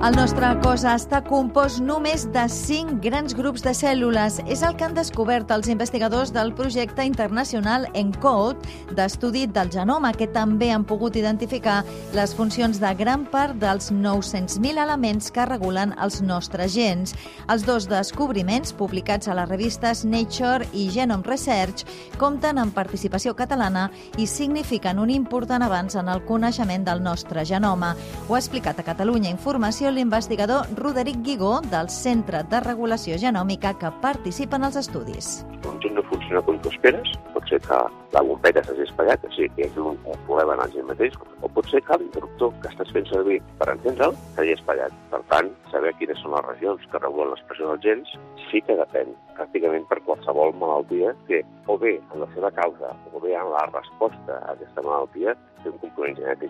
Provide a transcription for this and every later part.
El nostre cos està compost només de 5 grans grups de cèl·lules. És el que han descobert els investigadors del projecte internacional ENCODE d'estudi del genoma, que també han pogut identificar les funcions de gran part dels 900.000 elements que regulen els nostres gens. Els dos descobriments, publicats a les revistes Nature i Genome Research, compten amb participació catalana i signifiquen un important avanç en el coneixement del nostre genoma. Ho ha explicat a Catalunya Informació l'investigador Roderic Guigó del Centre de Regulació Genòmica que participa en els estudis. Un gen no funciona com tu esperes, pot ser que la bombeta s'hagi espatllat, o sigui que hi hagi un problema en el gen mateix, o pot ser que l'interruptor que estàs fent servir per encendre'l s'hagi espatllat. Per tant, saber quines són les regions que regulen l'expressió dels gens sí que depèn pràcticament per qualsevol malaltia que o bé en la seva causa o bé en la resposta a aquesta malaltia té un component genètic.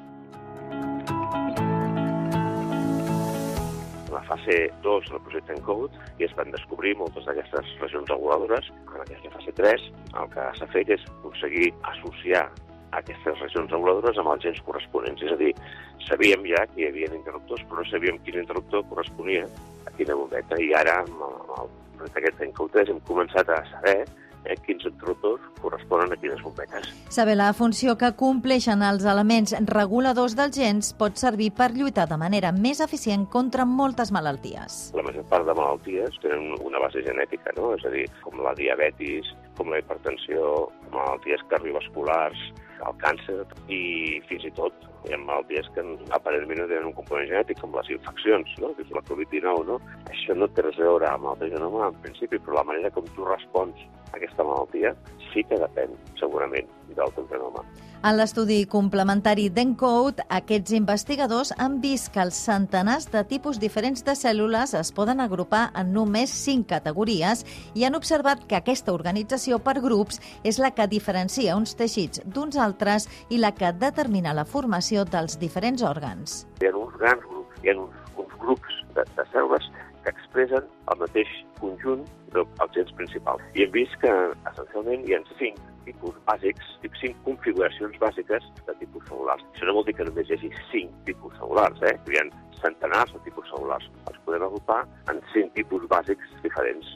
A la fase 2 del projecte ENCODE i es van descobrir moltes d'aquestes regions reguladores. En aquesta fase 3 el que s'ha fet és aconseguir associar aquestes regions reguladores amb els gens corresponents. És a dir, sabíem ja que hi havia interruptors, però no sabíem quin interruptor corresponia a quina bombeta. I ara, amb el projecte aquest ENCODE, hem començat a saber quins interruptors corresponen a quines bombetes. Saber la funció que compleixen els elements reguladors dels gens pot servir per lluitar de manera més eficient contra moltes malalties. La major part de malalties tenen una base genètica, no? És a dir, com la diabetis, com la hipertensió, malalties cardiovasculars, el càncer i fins i tot hi ha malalties que aparentment no tenen un component genètic, com les infeccions, no? Que és la Covid-19, no? Això no té res a veure amb el teu genoma en principi, però la manera com tu respons a aquesta malaltia sí que depèn, segurament, del teu genoma. En l'estudi complementari d'ENCODE, aquests investigadors han vist que els centenars de tipus diferents de cèl·lules es poden agrupar en només 5 categories i han observat que aquesta organització per grups és la que diferencia uns teixits d'uns altres i la que determina la formació dels diferents òrgans. Hi ha uns grans grups, hi ha uns grups de cèl·lules que expressen el mateix conjunt dels gens principals. I hem vist que, essencialment, hi ha 5 tipus bàsics, 5 configuracions bàsiques de tipus cel·lulars. Això no vol dir que només hi hagi 5 tipus cel·lulars, Hi ha centenars de tipus cel·lulars. Els podem agrupar en 5 tipus bàsics diferents.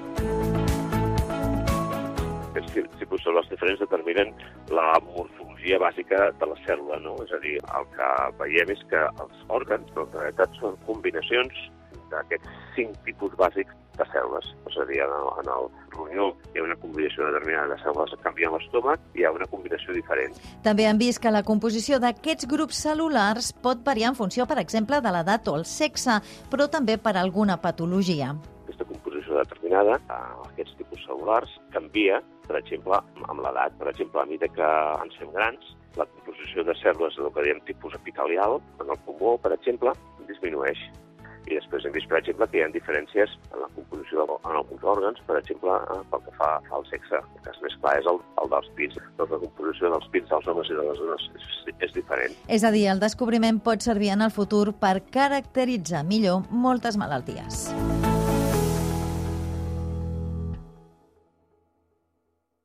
Aquests tipus cel·lulars diferents determinen la morfologia bàsica de la cèl·lula, no? És a dir, el que veiem és que els òrgans, en realitat, són combinacions d'aquests 5 tipus bàsics de cèl·lules. És a dir, en el ronyó hi ha una combinació determinada de cèl·lules que canvien l'estómac i hi ha una combinació diferent. També han vist que la composició d'aquests grups cel·lulars pot variar en funció, per exemple, de l'edat o el sexe, però també per alguna patologia. Aquesta composició determinada, aquests tipus cel·lulars, canvia, per exemple, amb l'edat. Per exemple, a mesura que ens fem grans, la composició de cèl·lules, el que diem tipus epitelial, en el pulmó, per exemple, disminueix. I després hem vist, per exemple, que hi ha diferències en la composició en alguns òrgans, per exemple, pel que fa al sexe. El cas més clar és el dels pits. Doncs la composició dels pits dels homes i de les dones és diferent. És a dir, el descobriment pot servir en el futur per caracteritzar millor moltes malalties.